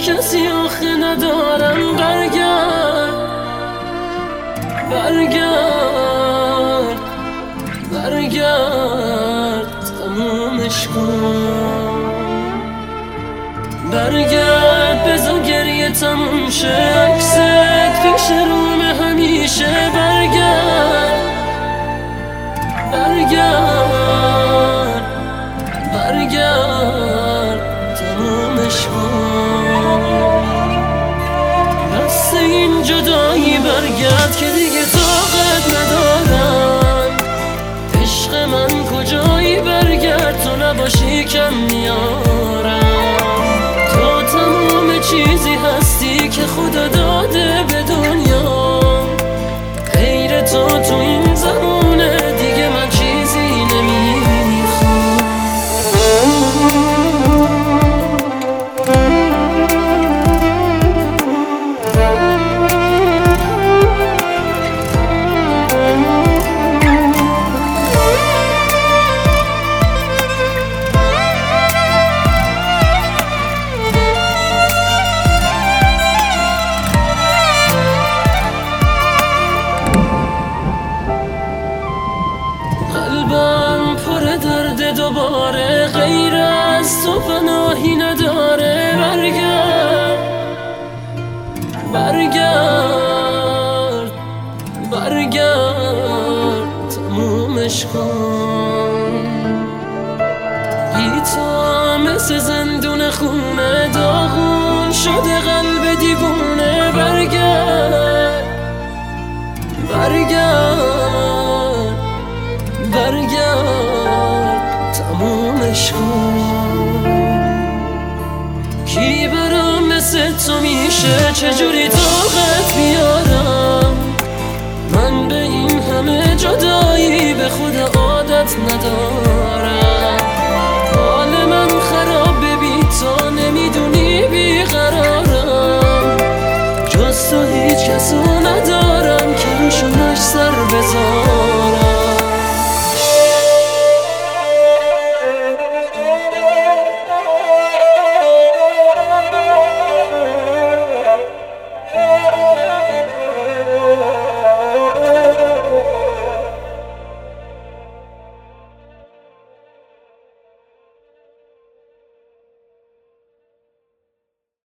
کسی آخه ندارم. برگرد برگرد برگرد تمومش کن. برگرد بذار گریه تموم شه، عکست پیش رومه همیشه. برگرد برگرد برگرد تمومش کن. بس این جدایی برگرد که دیگه طاقت ندارم. عشق من کجایی؟ برگرد تو نباشی کم میارم. تو تمام چیزی هستی که خدا داده به دنیا. غیر تو این زمونه دیگه من چیزی نمیخوام. قلبم پر درد دوباره، غیر از تو پناهی نداره. برگرد برگرد برگرد تمومش کن. بی تو مثل زندون خونه، داغون شده قلب دیوونه. برگرد برگرد برگرد تمومش کن. کی برام مثل تو میشه؟ چجوری طاقت بیارم من به این همه جدایی؟ به خدا عادت ندارم.